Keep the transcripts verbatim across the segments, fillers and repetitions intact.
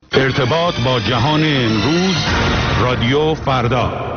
ارتباط با جهان امروز، رادیو فردا.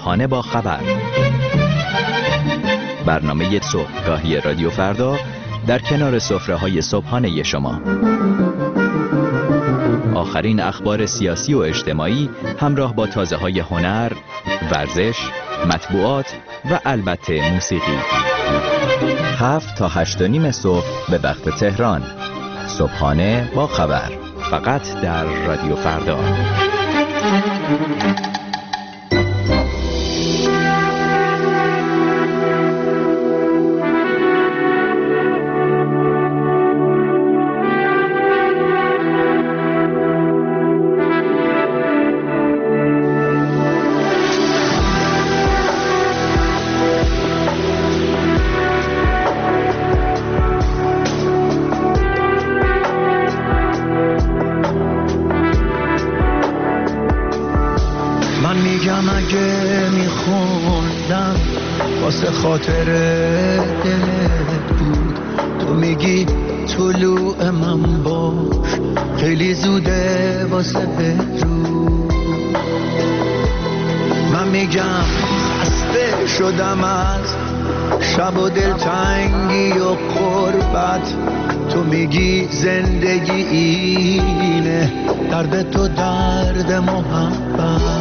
صبحانه با خبر، برنامه صبحگاهی رادیو فردا در کنار سفره‌های صبحانه شما. آخرین اخبار سیاسی و اجتماعی همراه با تازه‌های هنر، ورزش، مطبوعات و البته موسیقی. هفت تا هشت و نیم صبح به وقت تهران. صبحانه با خبر، فقط در رادیو فردا. خاطر دلت بود، تو میگی طلوع من باش، خیلی زوده واسه بدرود. من میگم خسته شدم از شب و دلتنگی و غربت، تو میگی زندگی اینه، درد تو درد محبت.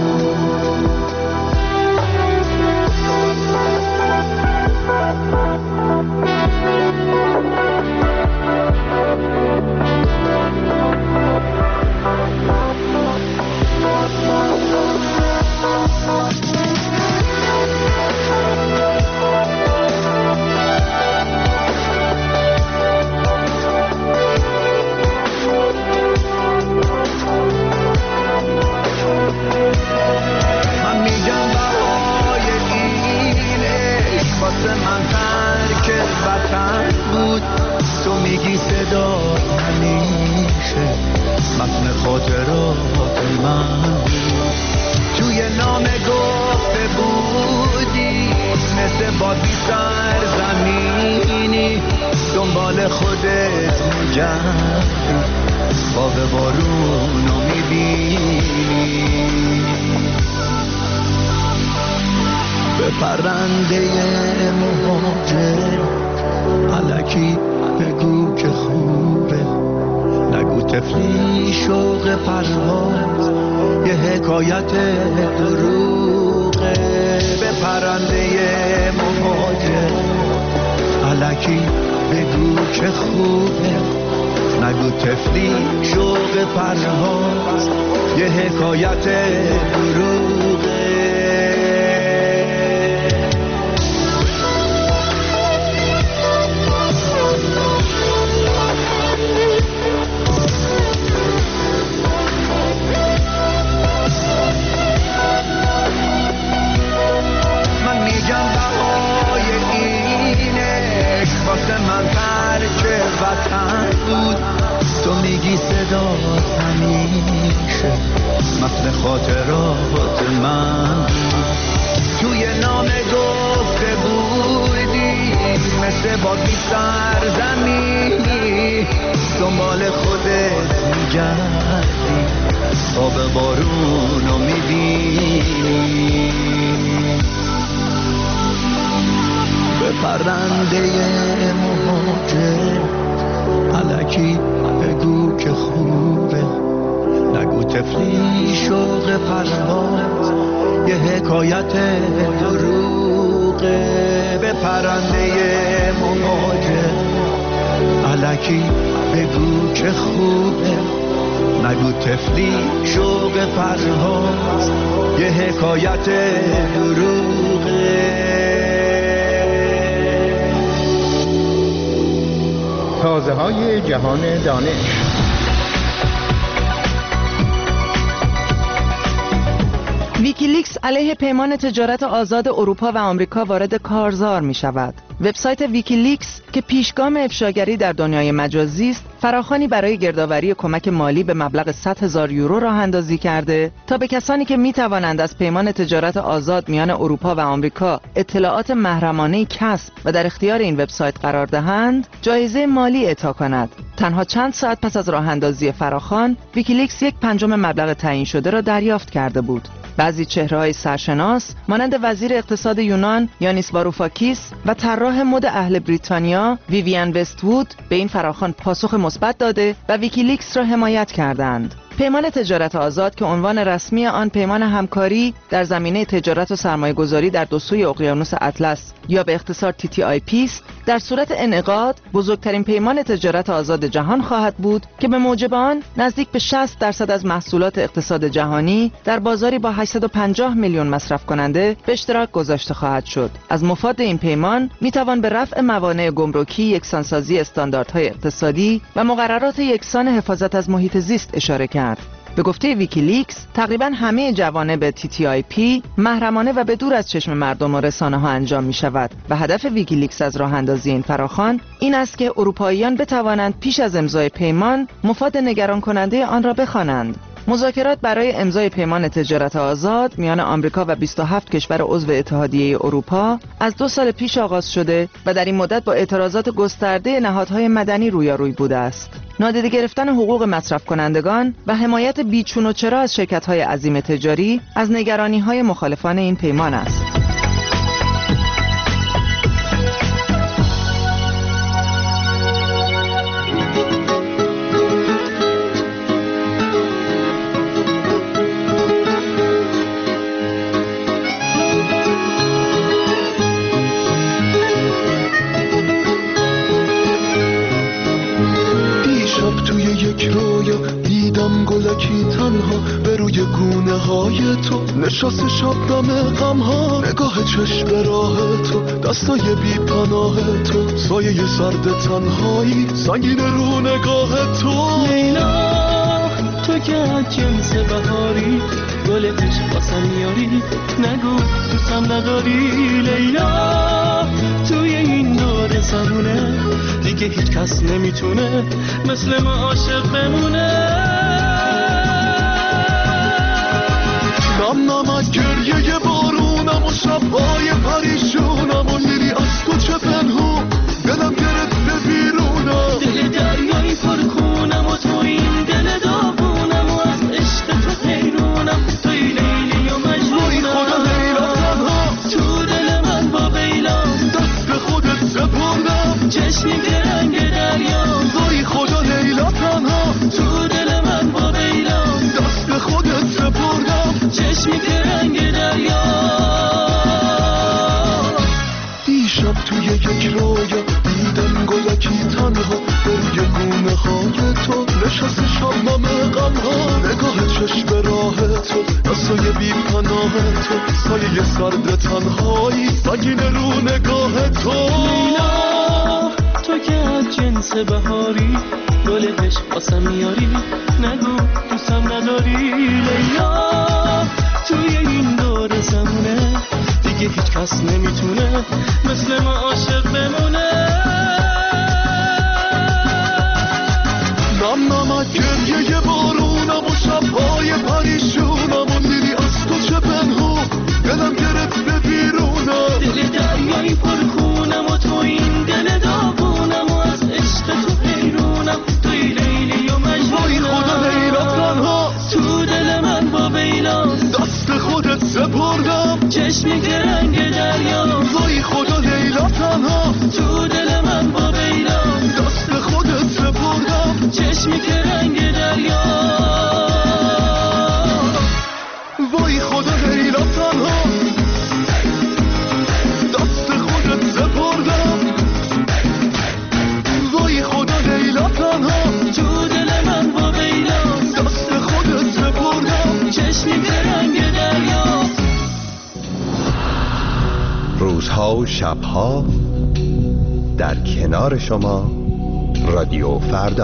تازه‌های جهان دانش. ویکیلیکس علیه پیمان تجارت آزاد اروپا و آمریکا وارد کارزار می شود. وبسایت ویکیلیکس که پیشگام افشاگری در دنیای مجازی است، فراخوانی برای گردآوری کمک مالی به مبلغ صد هزار یورو راه اندازی کرده تا به کسانی که می توانند از پیمان تجارت آزاد میان اروپا و آمریکا اطلاعات محرمانه کسب و در اختیار این وبسایت قرار دهند، جایزه مالی اعطا کند. تنها چند ساعت پس از راه اندازی فراخوان، ویکیلیکس یک پنجم مبلغ تعیین شده را دریافت کرده بود. بعضی چهره‌های سرشناس مانند وزیر اقتصاد یونان یانیس واروفاکیس و طراح مد اهل بریتانیا ویویان وست‌وود به این فراخوان پاسخ مثبت داده و ویکیلیکس را حمایت کردند. پیمان تجارت آزاد که عنوان رسمی آن پیمان همکاری در زمینه تجارت و سرمایه‌گذاری در دو سوی اقیانوس اطلس یا به اختصار تی تی آی پی است، در صورت انعقاد بزرگترین پیمان تجارت آزاد جهان خواهد بود که به موجب آن نزدیک به شصت درصد از محصولات اقتصاد جهانی در بازاری با هشتصد و پنجاه میلیون مصرف کننده به اشتراک گذاشته خواهد شد. از مفاد این پیمان میتوان به رفع موانع گمرکی، یکسانسازی استانداردهای اقتصادی و مقررات یکسان حفاظت از محیط زیست اشاره کرد. به گفته ویکیلیکس تقریبا همه جوانب تی تی آی پی محرمانه و به دور از چشم مردم و رسانه ها انجام می شود و هدف ویکیلیکس از راه اندازی این فراخوان این است که اروپاییان بتوانند پیش از امضای پیمان مفاد نگران کننده آن را بخوانند. مذاکرات برای امضای پیمان تجارت آزاد میان آمریکا و بیست و هفت کشور عضو اتحادیه اروپا از دو سال پیش آغاز شده و در این مدت با اعتراضات گسترده نهادهای مدنی رویاروی بوده است. نادیده گرفتن حقوق مصرف کنندگان و حمایت بیچون و چرا از شرکت‌های عظیم تجاری از نگرانی‌های مخالفان این پیمان است. گلکی تنها به روی گونه های تو نشست شبنم غم ها، نگاه چشم به راه تو، دستای بی پناه تو، سایه سرد تنهایی سنگین رو نگاه تو. لیلا تو که از جنس بهاری گل عشق واسم میاری، نگو دوستم نداری. لیلا توی این دور زمونه دیگه هیچ کس نمیتونه مثل ما عاشق بمونه. نم نمک گریه بارونم و شبهای پریشونم و میری از تو چه پنهون دلم گرفت به بیرونم. دل دریایی پرخونم و تو این دل داغونم و از عشق تو حیرونم. توی لیلی و مجنونم. وای خدا لیلا تنها تو دل من با بیلا دست به خودت سپردم. چشمی که رنگ دریا. وای خدا لیلا تنها تو دل من با بیلا دست به خودت سپردم. چشمی که رنگ دریا. دیشب توی یک رویا دیدم گلکی تنها به روی گونه های تو نشست شبنم غم ها، نگاه چشم به راه تو، دستای بی پناه تو، سایه سرد تنهایی سنگین رو نگاه تو. لیلا تو که از جنس بهاری گل عشق واسم میاری، نگو دوستم نداری. لیلا توی این دور زمونه دیگه هیچ کس نمیتونه مثل ما عاشق بمونه. نم نمک گریه بارونم و شبهای پریشونم و میری از تو چه پنهون دلم گرفت به بیرونم. دل دریایی پرخونم و تو این دل داغونم و از عشق تو حیرونم. توی لیلی و مجنونم. وای خدا لیلا تنها تو دل من با بیلا دست خودت سپردم. چشمی که رنگ دریا. وای خدا لیلا تنها تو دل من با بیلا دست خودت سپردم. چشمی که رنگ دریا. وای خدا لیلا تنها دست خودت سپردم. وای خدا لیلا تنها تو دل من با بیلا دست خودت سپردم. چشمی که رنگ دریا. روزها و شبها در کنار شما رادیو فردا.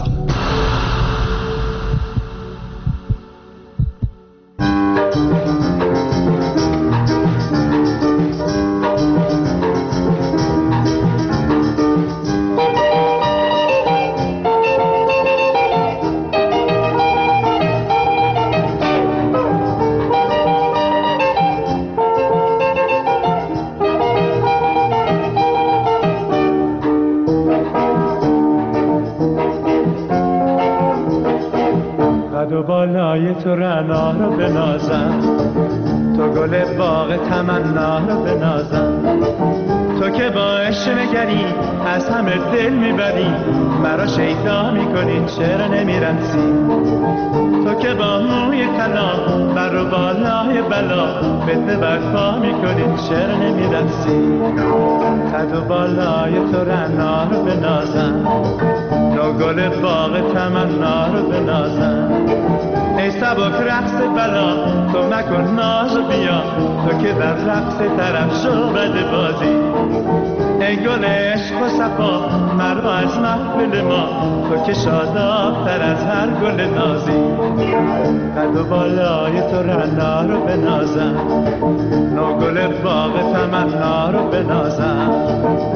بالای تو رعنا رو بنازم، تو گل باغ تمنا رو بنازم. تو که با عشق نگری از همه دل میبری، مرا شیدا میکنی چرا نمیرسی. تو که با موی طلا بر و بالای بلا بدن برپا میکنی چرا نمیرسی. قد و بالای تو رعنا رو بنازم، نو گل باغ تمنا رو بنازم. ای سبک رقص بلا تو مکن ناز و بیا، تو که در رقص طرف شو بد بازی. ای گل عشق و صفا مرا از محفل ما، تو که شاداب تر از هر گل نازی. قد و بالای تو رعنا رو بنازم، نو گل باغ تمنا رو بنازم.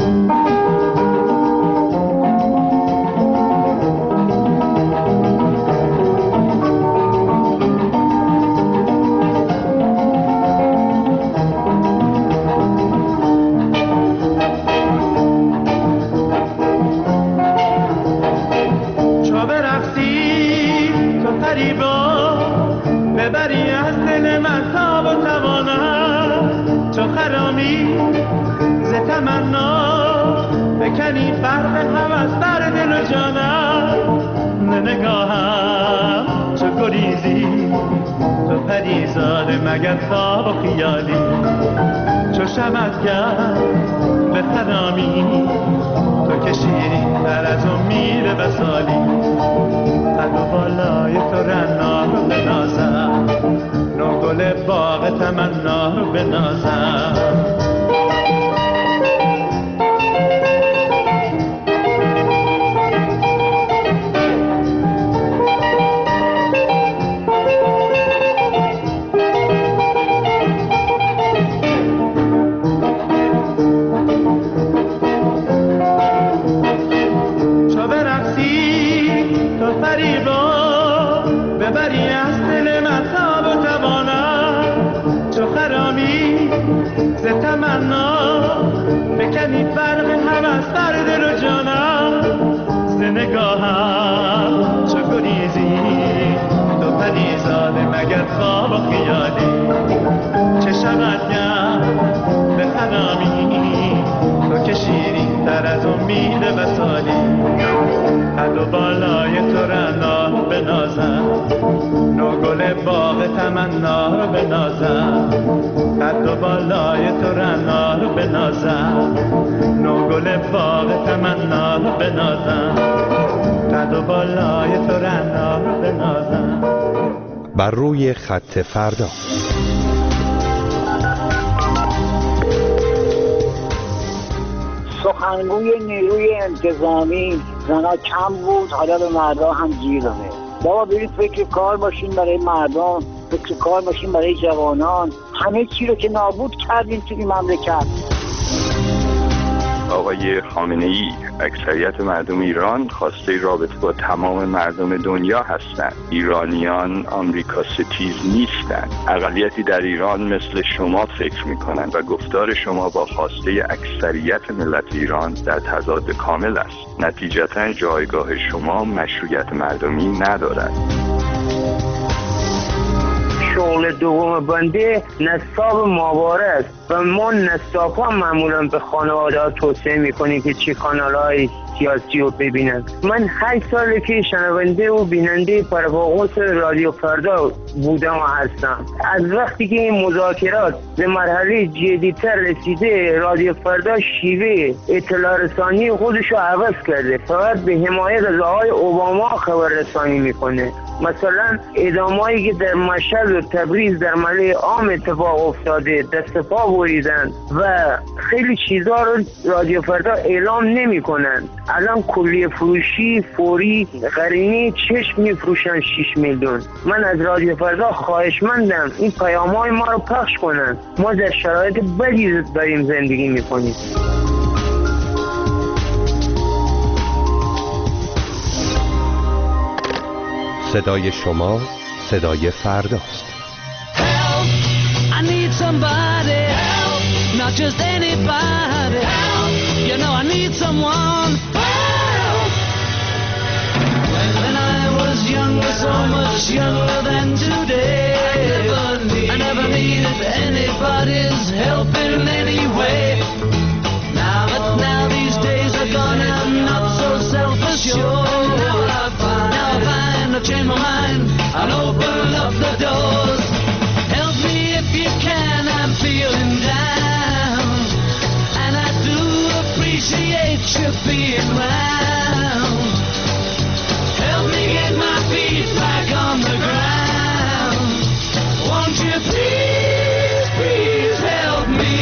ببری از دل من تاب و توانم، چو خرامی ز تمنا بکنی فرق هوس بر دل و جانم. نگاهم چو گریزی تو پریزاده مگر خواب و خیالی، چو شمعگر به خرامی تو که شیرین تر از امید وصالی. قد و بالای تو رعنا رو بنازم، نو گل باغ تمنا رو بنازم. ببری از دل من تاب و توانم، چو خرامی ز تمنا بکنی فرق هوس بر دل و جانم. ز نگاهم چو گریزی تو پریزاده مگر خواب و خیالی، چه شود گر به خرامی تو که شیرین تر از امید وصالی. قد و بالای تو رعنا بنازم، نو گل باغ تمنا رو بنازم. قد و بالای تو رعنا رو بنازم، نو گل باغ تمنا رو بنازم. قد و بالای تو رعنا رو بنازم. بر روی خط فردا. سخنگوی نیروی انتظامی زنا کم بود، حالا به مردا هم گیر داده. بابا برید فکر کار باشین برای مردم، فکر کار باشین برای جوانان. همه چی رو که نابود کردین توی مملکت. آقای خامنه‌ای، اکثریت مردم ایران خواسته رابطه با تمام مردم دنیا هستند. ایرانیان آمریکا ستیز نیستند. اقلیتی در ایران مثل شما فکر می‌کنند و گفتار شما با خواسته اکثریت ملت ایران در تضاد کامل است. نتیجتاً جایگاه شما مشروعیت مردمی ندارد. شغل دوم بنده نصاب ماهواره است و ما نصاب ها معمولا به خانواده ها توصیه میکنیم که چه کانال های سیاسی رو ببینن. من هشت ساله که شنونده و بیننده پرواقوس رادیو فردا بودم و هستم. از وقتی که این مذاکرات به مرحله جدی‌تر رسیده، رادیو فردا شیوه اطلاع رسانی خودشو عوض کرده. فقط به حمایت از آقای اوباما خبر رسانی میکنه. مثلا اعدامایی که در مشهد و تبریز در ملأ عام اتفاق افتاده، دست پا بریدن و خیلی چیزا رو رادیو فردا اعلام نمیکنن. الان کلیه فروشی فوری قرینه چشم میفروشن شش میلیون. من از رادیو فردا خواهشمندم این پیام‌های ما رو پخش کنن. ما در شرایط بدی داریم زندگی میکنیم. صدای شما صدای فرداست. Help, I need somebody. Help, not just anybody. Help, you know I need someone. Help. When I was younger, so much younger than today, I never, need, I never need need anybody's help in any way. Now, but now these days are gone, I'm not so self-assured. Now I find, now I find I've changed my mind, I'll open up the doors. Help me if you can, I'm feeling down, and I do appreciate you being round. Help me get my feet back on the ground. Won't you please, please help me?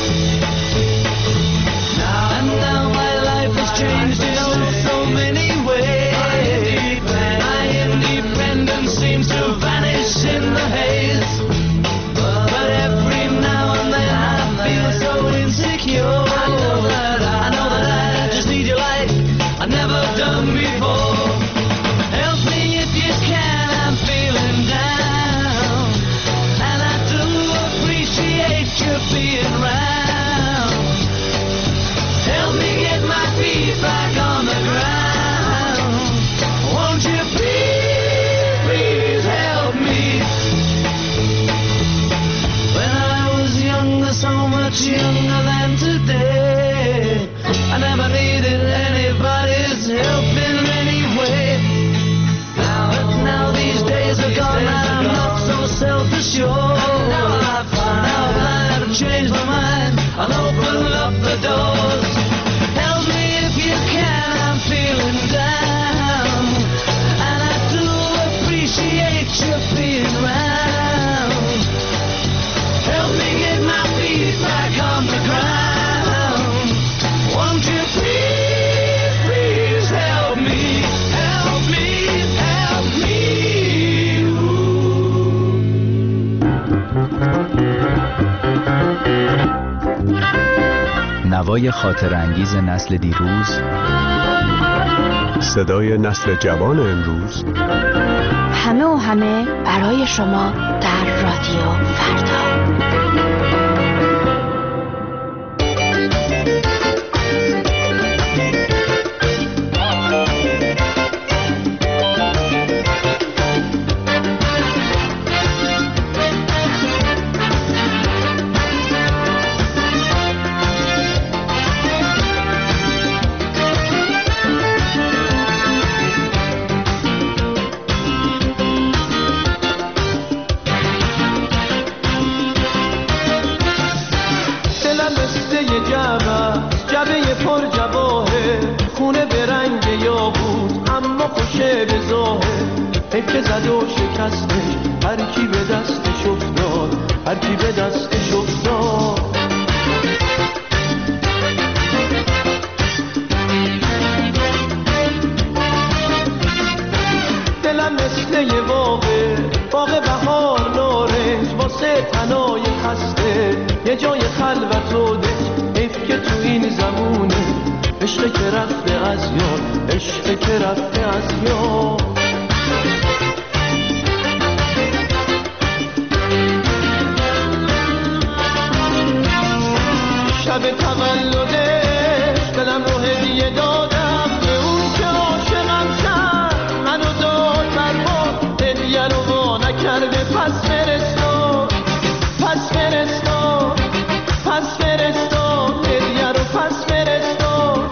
Now and now my life has changed in oh so many ways. My independence seems to vanish in the haze. But every now and then I feel so insecure. I know that I, I know that I just need you like I've never done before. Help me if you can, I'm feeling down, and I do appreciate you being round. Help me get my feet back on the ground. Won't you please, please help me? When I was younger, so much younger than today, I never needed anybody's help in any way. Now, now these days are gone, I'm not so self-assured. Now I find, now that I've changed my mind, I'll open up the doors. Help me if you can, I'm feeling down, and I do appreciate you being round. Help me get my feet back on the ground. Won't you please, please help me, help me, help me. نوای خاطر انگیز نسل دیروز، صدای نسل جوان امروز، همه و همه برای شما در رادیو فردا. که زد و شکستش، هر کی به دستش افتاد، هر کی به دستش افتاد. دلم مثل یه باغه، باغ بهار نارنج، واسه تنای خسته یه جای خلوت و دل. حیف که تو این زمونه عشق که رفته از یاد، عشق که رفته از یاد. شب تولدش دلم رو هدیه دادم به اون که عاشقم شد، منو داد برباد، هدیه رو وا نکرده. پس فرستاد، پس فرستاد، پس فرستاد، هدیه رو پس فرستاد.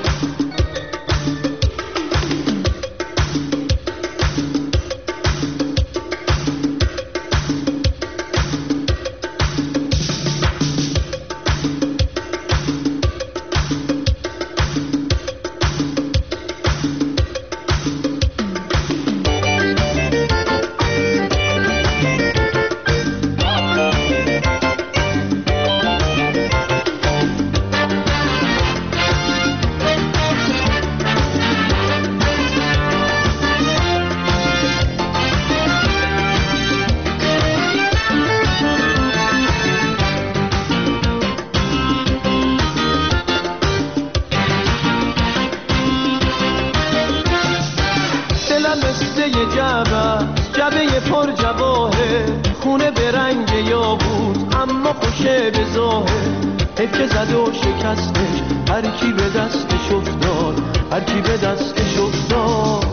جبه پر جواهه، خونه به رنگ یاقوت اما خوشه به ظاهر. حیف که زد و شکستش، هر کی به دستش افتاد، هر کی به دستش افتاد.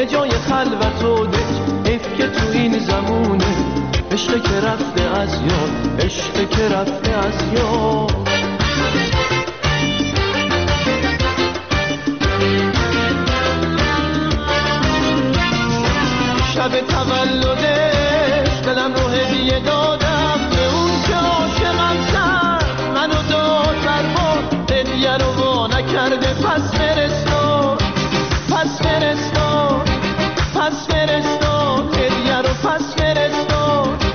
یه جای خلوت و دک، حیف که تو این زمونه عشق که رفته از یاد، عشق که رفته از یاد. شب تولدش دلم رو هدیه دادم به اون که عاشقم کرد، منو داد بر باد، هدیه رو وا نکرده. پس فرستاد پس فرستاد پس فرستاد هدیه رو پس فرستاد.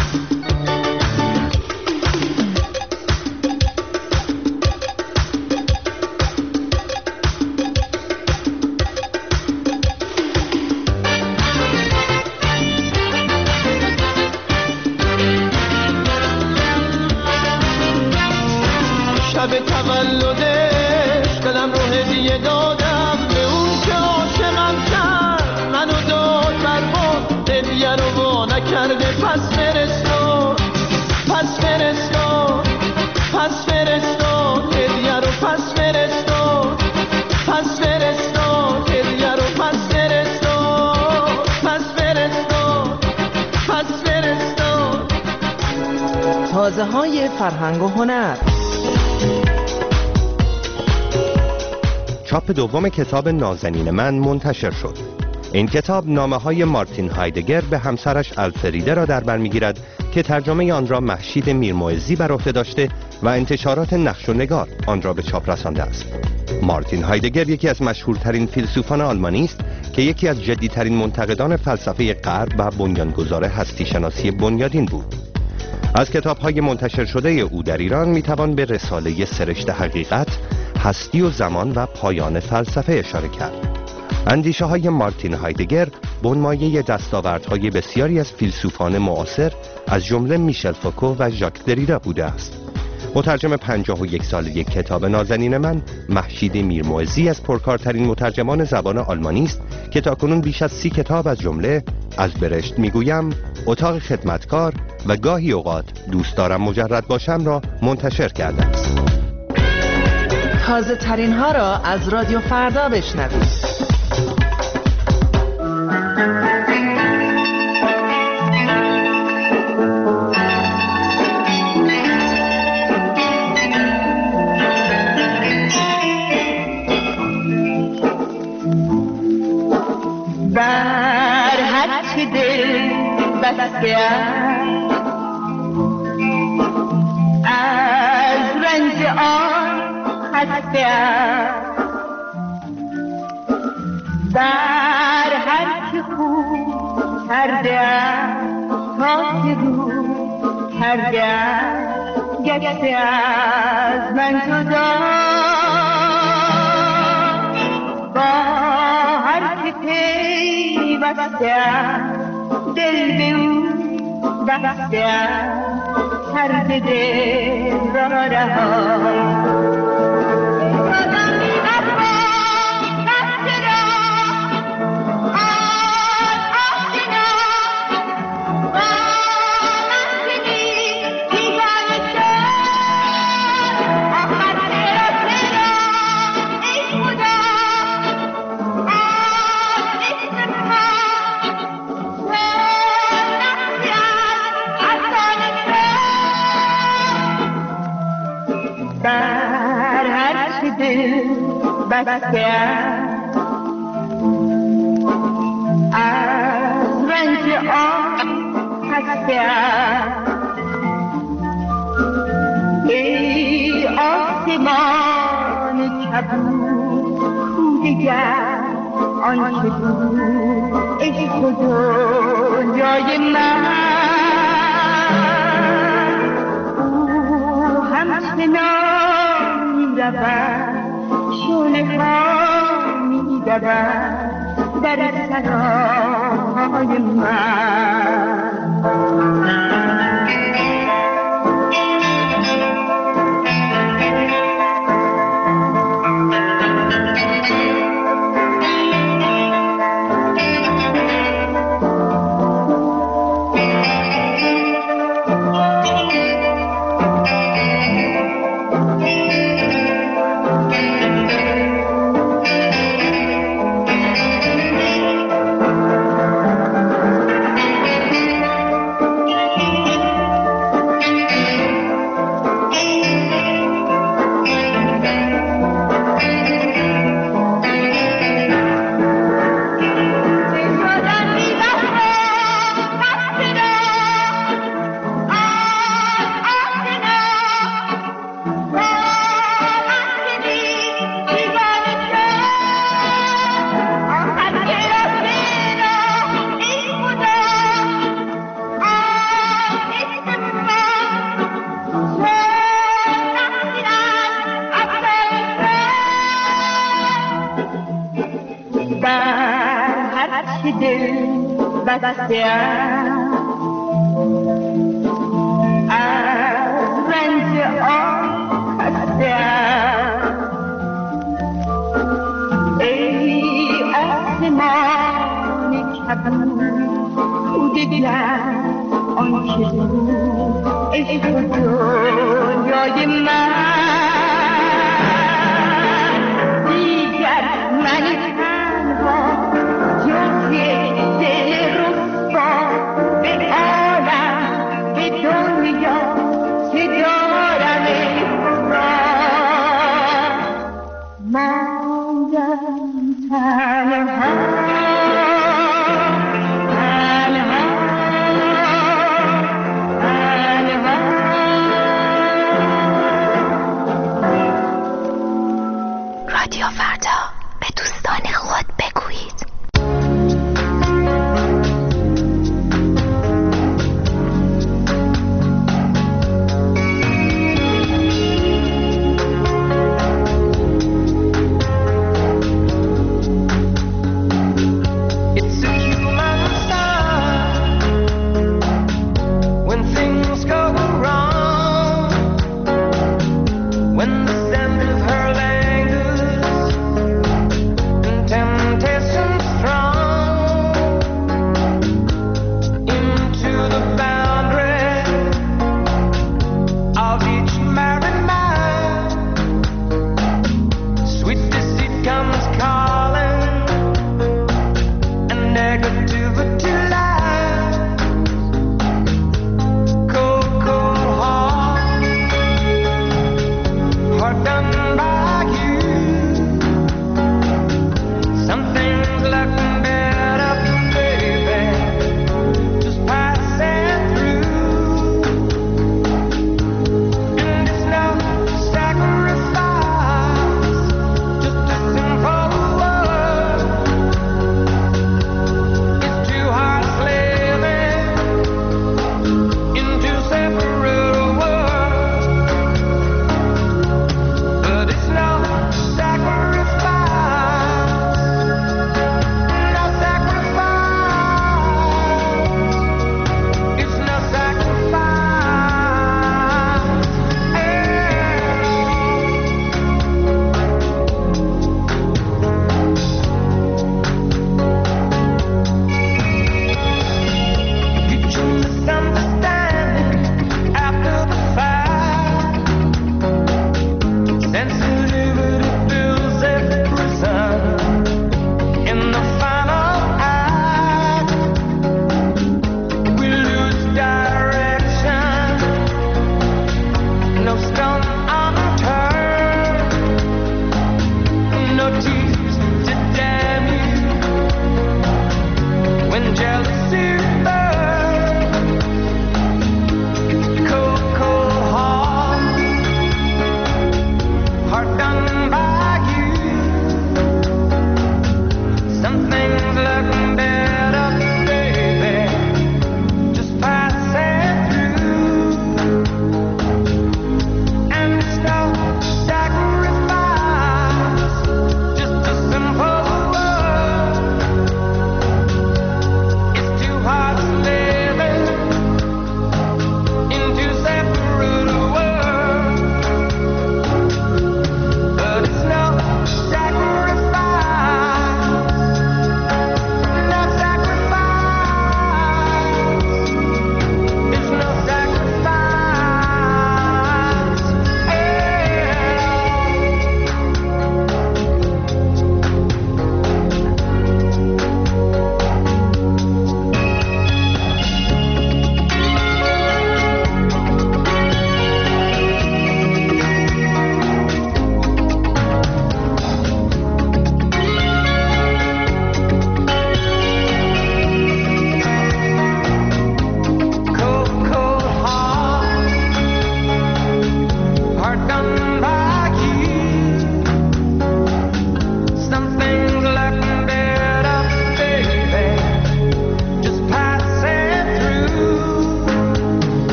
شب تولدش دلم رو هدیه دادم به اون که عاشقم کرد، منو داد بر باد، هدیه رو وا نکرده. پس فرستاد پس فرستاد پس فرستاد هدیه رو پس فرستاد پس فرستاد هدیه رو پس فرستاد پس فرستاد پس فرستاد. تازه های فرهنگ و هنر. چاپ دوم کتاب نازنین من منتشر شد. این کتاب نامه های مارتین هایدگر به همسرش الفریده را در بر میگیرد که ترجمه آن را مهشید میرموعظی بر عهده داشته و انتشارات نقش و نگار آن را به چاپ رسانده است. مارتین هایدگر یکی از مشهورترین فیلسوفان آلمانی است که یکی از جدیدترین منتقدان فلسفه غرب و بنیانگذار هستی شناسی بنیادین بود. از کتاب‌های منتشر شده او در ایران میتوان به رساله سرشت حقیقت، هستی و زمان و پایان فلسفه اشاره کرد. اندیشه های مارتین هایدگر بنمایه دستاوردهای بسیاری از فیلسوفان معاصر از جمله میشل فوکو و ژاک دریدا بوده است. مترجم پنجاه و یک ساله کتاب نازنین من، مهشید میرموعظی از پرکارترین مترجمان زبان آلمانی است که تاکنون بیش از سی کتاب از جمله از برشت میگویم، اتاق خدمتکار و گاهی اوقات دوست دارم مجرد باشم را منتشر کرده است. تازه ترین ها را از رادیو فردا بشنوید. بر هرچه دل بسته از رنج آن خسته بر هرچه خوب کرده تا که رو کرده گشته از من جدا با هرچه پی بسته دل به او بسته هر دل را رها بسته از رنج آن خسته ای آسمان کبود کو دگر آنچه بود ای خدا جای من او همچنان می‌رود شونه ها می دود در سرای من دل بسته از رنج آن خسته ای آسمان کبود دلم آن که بود عشق و دنیای من دیگر من تنها جز یک دل رسوا به عالم به دنیا چه دارم ای خدا ماندم تنها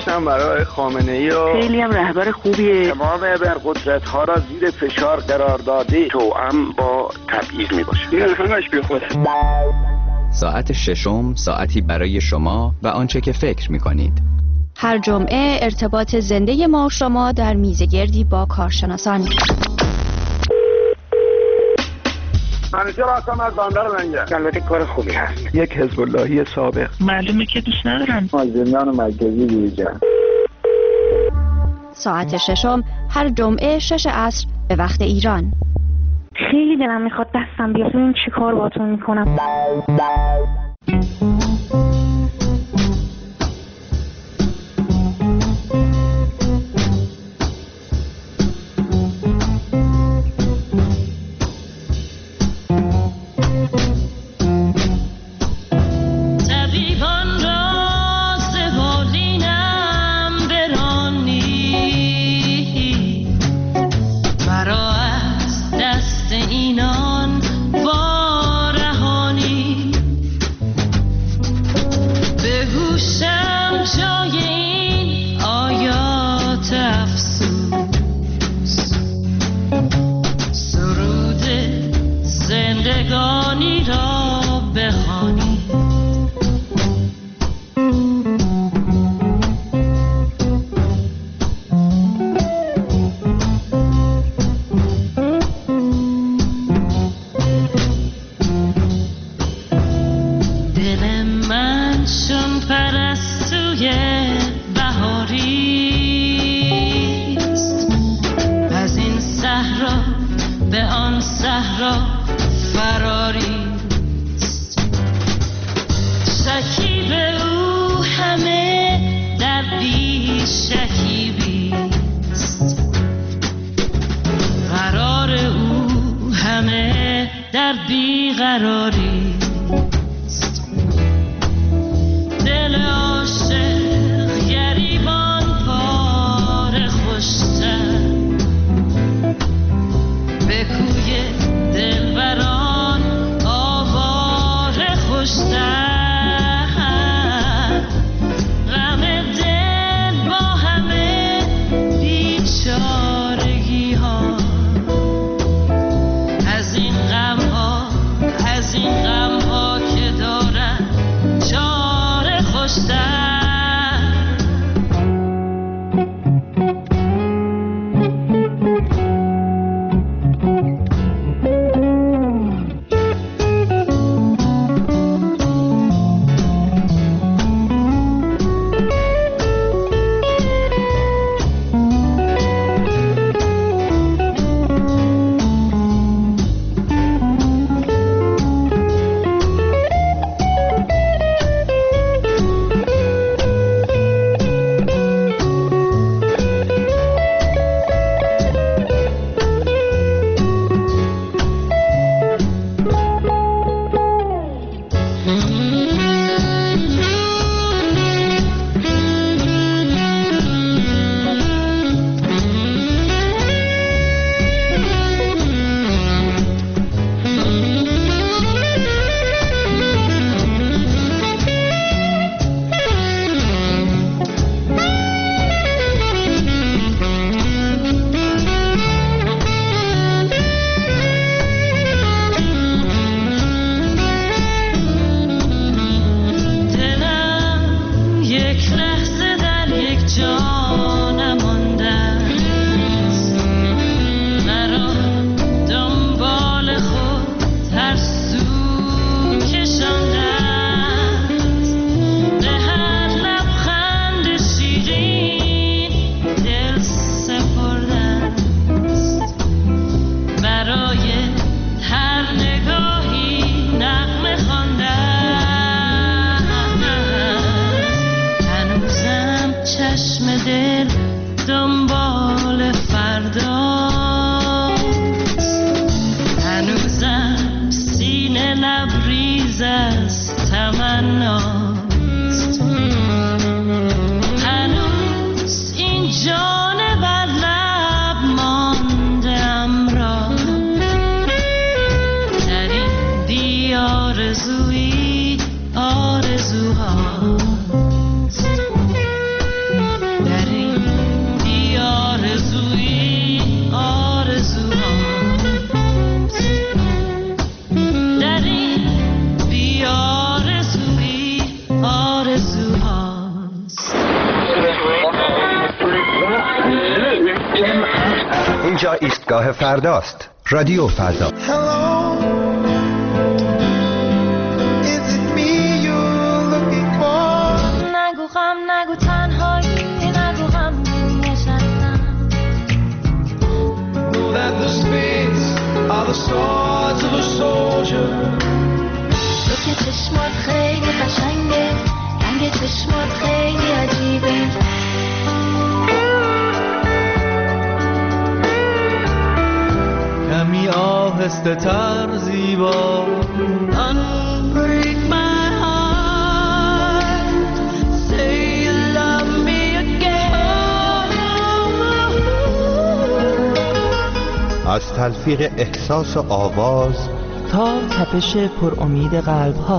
گذاشتم برای خامنه‌ای و خیلی هم رهبر خوبیه. تمام ابرقدرت‌ها را زیر فشار قرار داده توأم با تبعیض میباشه. این همش بی خوده. ساعت ششم ساعتی برای شما و آنچه که فکر می‌کنید. هر جمعه ارتباط زنده ما و شما در میزگردی با کارشناسان. همیشه راستم از بندر لنگه. البته کار خوبی هست. یک حزب اللهی سابق. معلومه که دوست ندارم. مازندران مرکزی دیجا. ساعت ششم هر جمعه شش عصر به وقت ایران. خیلی دلم میخواد دستم بیاد ببینم چی کار باتون میکنم. آرزویی آرزوهاست. ایستگاه فرداست. رادیو فردا. نگو غم نگو تنهایی نگو غم نشستم. Know that the spades are the swords of a soldier. تو که چشمات خیلی قشنگه، رنگ چشمات خیلی عجیبه. کمی آهسته تر زیبا Unbreak my heart Say you love me again. از تلفیق احساس و آواز تا تپش پر امید قلب ها،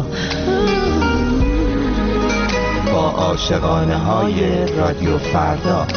با عاشقانه های رادیو فردا.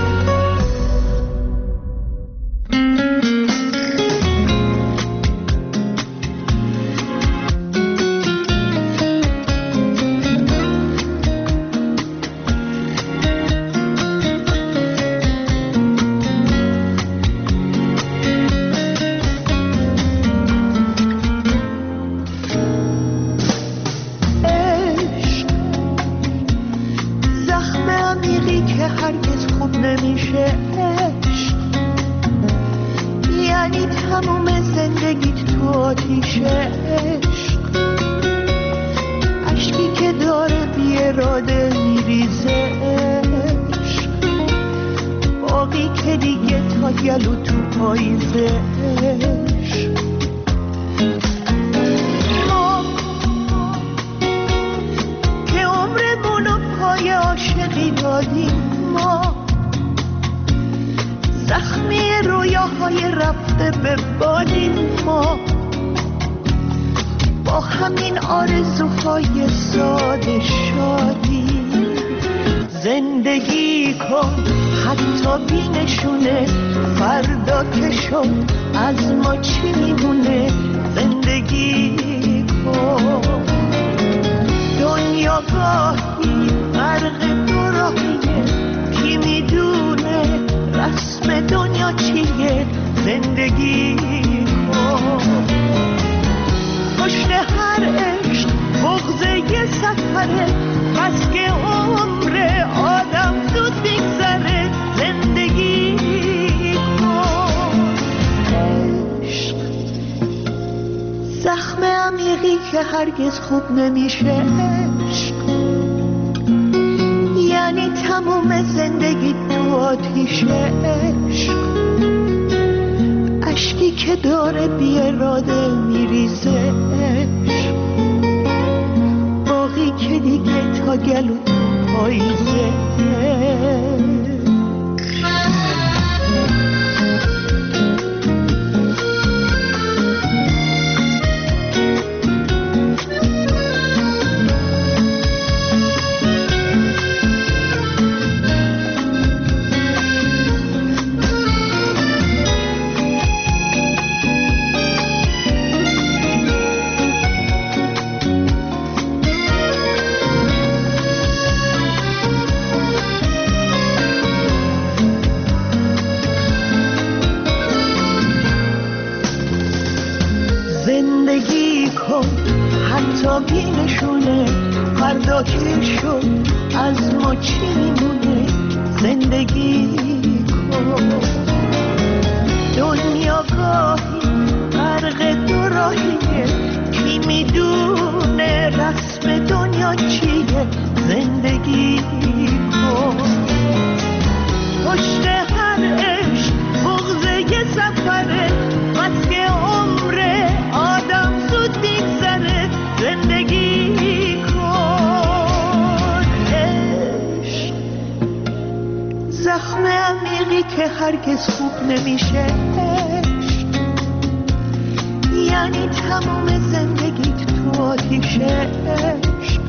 هرگز خوب نمیشه عشق، یعنی تموم زندگی تو آتیش عشق، اشکی که داره بی اراده میریزه عشق، باقی که دیگه تا گلو تو پاییزه. زندگی کن حتی بی نشونه، فردا که شد از ما چی میمونه. زندگی کن دنیا گاهی غرق دو راهیه، کی میدونه رسم دنیا چیه. زندگی کن پشت هر عشق بغض یه سفره، بس که عمر آدم زود میگذره. زندگی کن عشق، زخم عمیقی که هرگز خوب نمیشه عشق، یعنی تمام زندگیت تو آتیش عشق،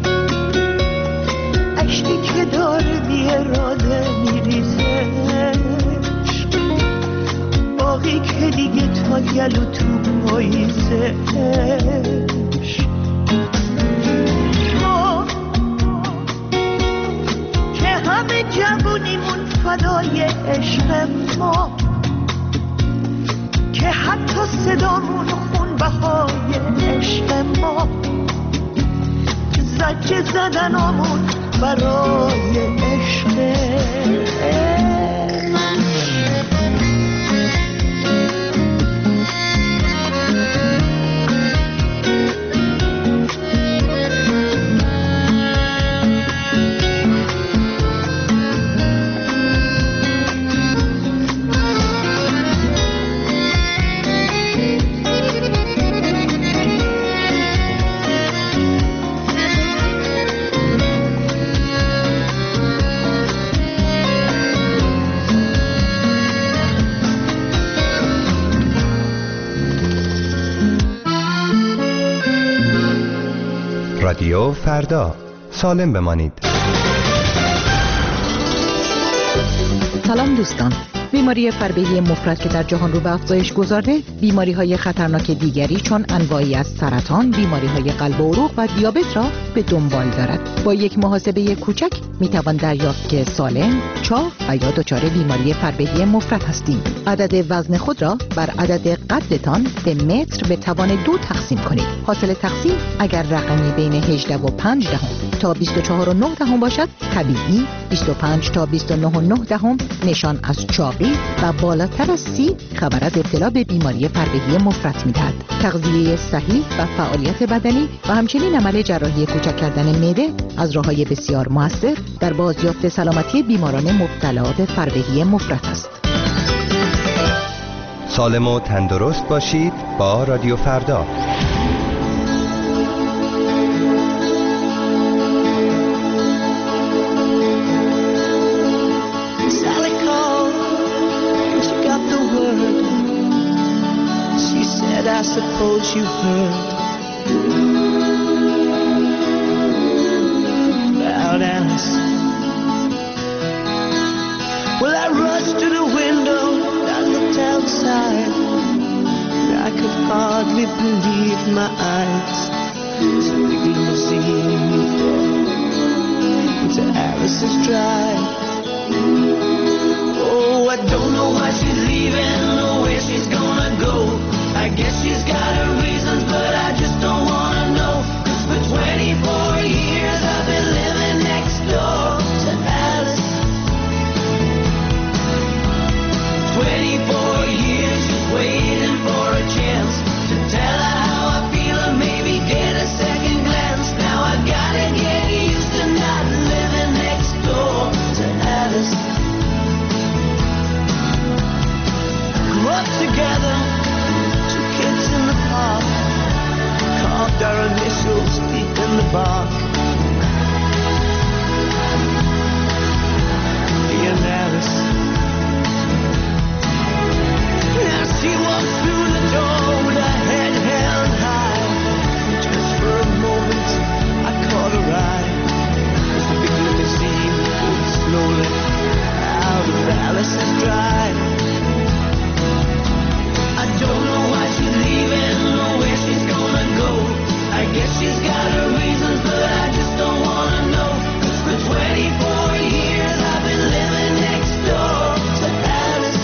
اشکی که داره بی اراده میریزه عشق، باقی که دیگه تا گلو تو پاییزه عشق. ما که همه جوونیمون فدای عشق ما، حتی صدامون خون بهای عشق ما که زجه زدنامون برای عشق. رادیو فردا، سالم بمانید. سلام دوستان. بیماری فربهی مفرط که در جهان رو به افزایش گذارده، بیماری‌های خطرناک دیگری چون انواعی از سرطان، بیماری‌های قلب و عروق و دیابت را به دنبال دارد. با یک محاسبه کوچک می‌توان دریافت که سالم، چاق و یا دچار بیماری فربهی مفرط هستید. عدد وزن خود را بر عدد قدتان به متر به توان دو تقسیم کنید. حاصل تقسیم اگر رقمی بین هجده و پنج دهم تا بیست و چهار و نه دهم باشد طبیعی، بیست و پنج تا بیست و نه و نه دهم نشان از چاقی و بالاتر از سی خبر از ابتلا به بیماری فربهی مفرط می‌دهد. تغذیه صحیح و فعالیت بدنی و همچنین عمل جراحی کوچک کردن معده از راه‌های بسیار مؤثر در بازیافت سلامتی بیماران مبتلا به فربهی مفرط است. سالم و تندرست باشید با رادیو فردا. I suppose you heard about Alice. Well, I rushed to the window, I looked outside, and I could hardly believe my eyes. This big limousine into Alice's drive. Oh, I don't know why she's leaving or where she's gonna go. I guess she's got her reasons, but I just don't wanna know. 'Cause for twenty-four years I've been living next door to Alice. twenty-four years just waiting for a chance to tell her how I feel and maybe get a second glance. Now I gotta get used to not living next door to Alice. Grew up together, kids in the park, carved our initials deep in the bark. Me and Alice. Now she walked through the door with her head held high. Just for a moment I caught her eye as the big limousine pulled slowly out of Alice's drive. I don't know why she's leaving or where she's gonna go. I guess she's got her reasons, but I just don't wanna know. 'Cause for twenty-four years I've been living next door to Alice.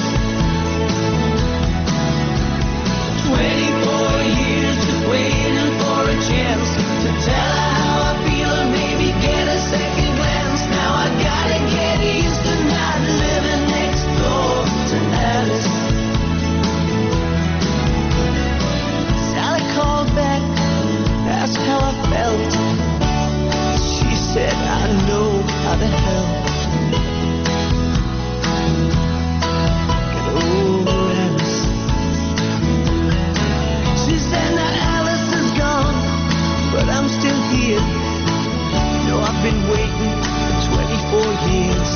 twenty-four years just waiting for a chance to tell her how I feel and maybe get a second glance. Now I gotta get used to not living next door to Alice. Called back, asked how I felt. She said, I know how to help. Get over Alice. She said, now Alice is gone, but I'm still here. You know I've been waiting for twenty-four years.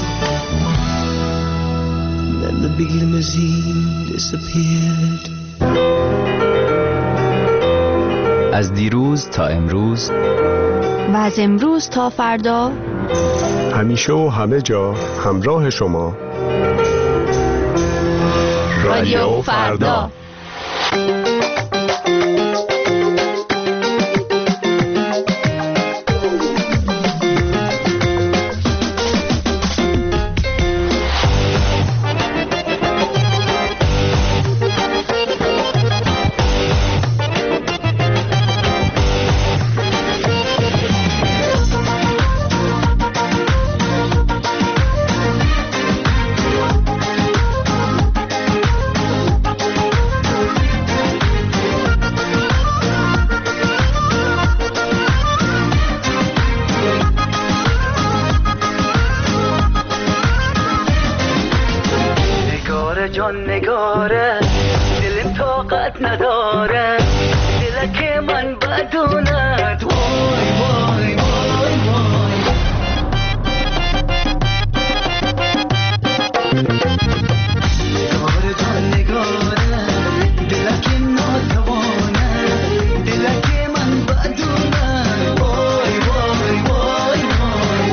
And then the big limousine disappeared. از دیروز تا امروز و از امروز تا فردا همیشه و همه جا همراه شما رادیو فردا. نگاره دلم طاقت نداره دلک من بدوند وای وای وای وای نگاره جان نگاره دلک ناتوانه دلک من بدوند وای وای وای وای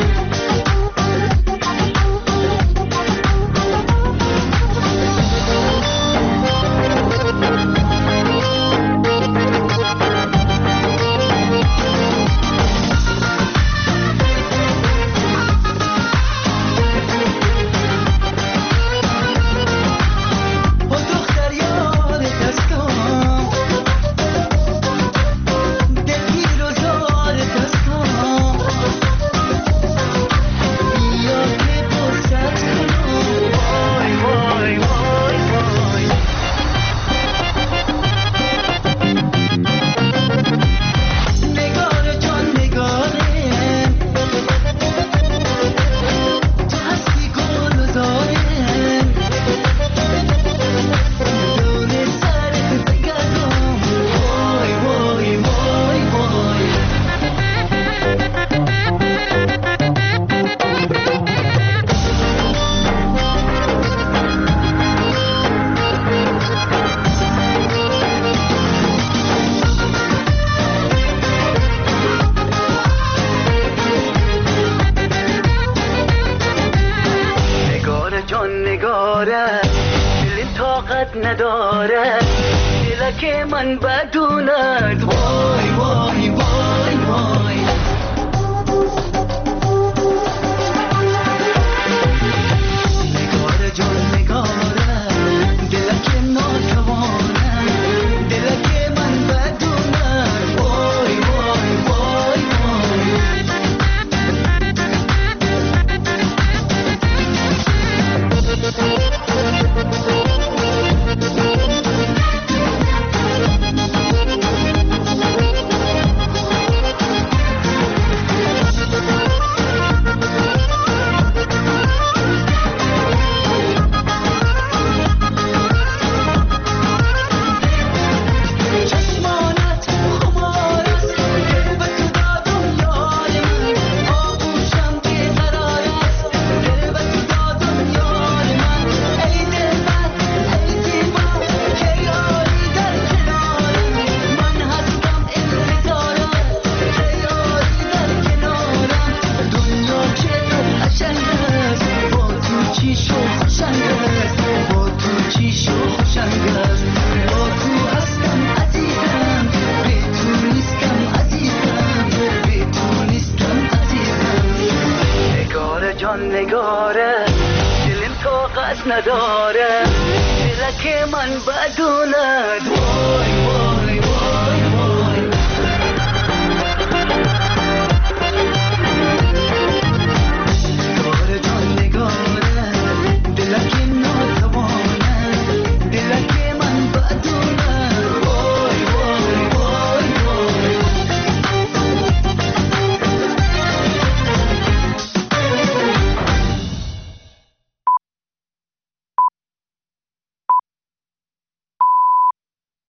نداره دلک من بدوند وای وای وای وای نگاره جان نگاره دلک ناتوانه دلک من بدوند وای وای وای وای نگاره دلم طاقت نداره دلک من بدوند